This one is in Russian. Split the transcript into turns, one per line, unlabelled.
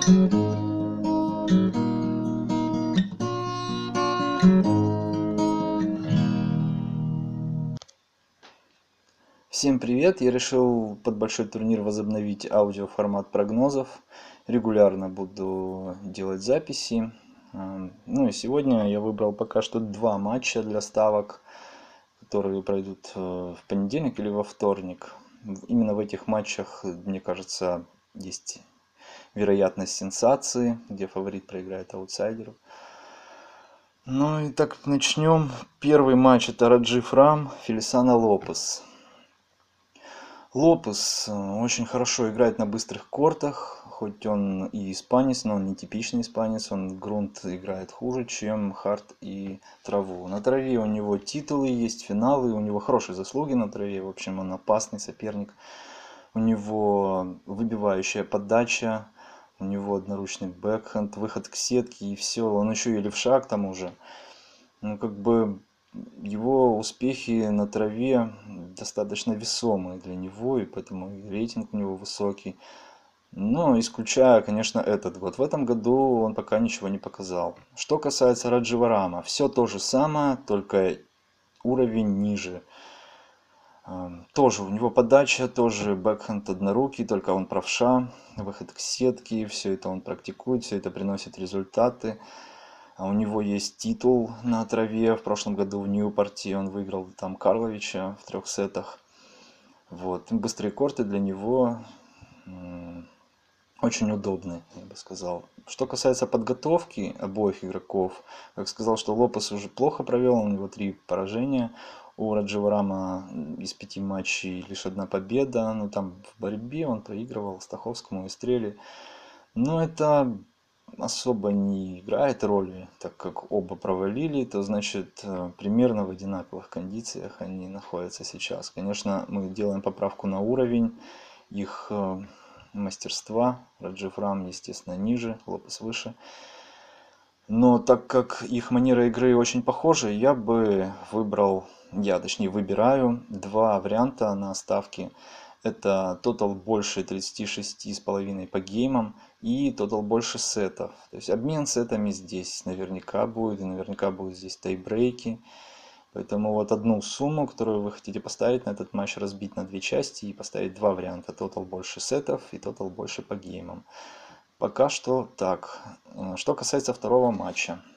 Всем привет! Я решил под большой турнир возобновить аудиоформат прогнозов. Регулярно буду делать записи. Ну и сегодня я выбрал пока что два матча для ставок, которые пройдут в понедельник или во вторник. Именно в этих матчах, мне кажется, есть вероятность сенсации, где фаворит проиграет аутсайдеру. Ну и так начнем. Первый матч — это Раджив Рам, Фелисано Лопес. Лопес очень хорошо играет на быстрых кортах, хоть он и испанец, но он не типичный испанец, он грунт играет хуже, чем хард и траву. На траве у него титулы есть, финалы, у него хорошие заслуги на траве, в общем, он опасный соперник. У него выбивающая подача, у него одноручный бэкхенд, выход к сетке и все, он еще и левша к тому же. Ну, как бы его успехи на траве достаточно весомые для него, и поэтому и рейтинг у него высокий. Но исключая, конечно, этот год. В этом году он пока ничего не показал. Что касается Раджива Рама, все то же самое, только уровень ниже. Тоже у него подача, тоже бэкхенд однорукий, только он правша, выход к сетке, все это он практикует, все это приносит результаты. У него есть титул на траве. В прошлом году в Ньюпорте он выиграл там Карловича в 3 сетах. Вот. Быстрые корты для него очень удобны, я бы сказал. Что касается подготовки обоих игроков, как сказал, что Лопес уже плохо провел, у него 3 поражения. У Раджива Рама из 5 матчей лишь 1 победа, но там в борьбе он проигрывал Стаховскому и Стреле. Но это особо не играет роли, так как оба провалили, то значит примерно в одинаковых кондициях они находятся сейчас. Конечно, мы делаем поправку на уровень их мастерства. Раджив Рам, естественно, ниже, Лопес выше. Но так как их манера игры очень похожа, точнее выбираю 2 варианта на ставки. Это тотал больше 36,5 по геймам и тотал больше сетов. То есть обмен сетами здесь наверняка будет, и наверняка будут здесь тайбрейки. Поэтому вот одну сумму, которую вы хотите поставить на этот матч, разбить на 2 части и поставить 2 варианта. Тотал больше сетов и тотал больше по геймам. Пока что так. Что касается второго матча.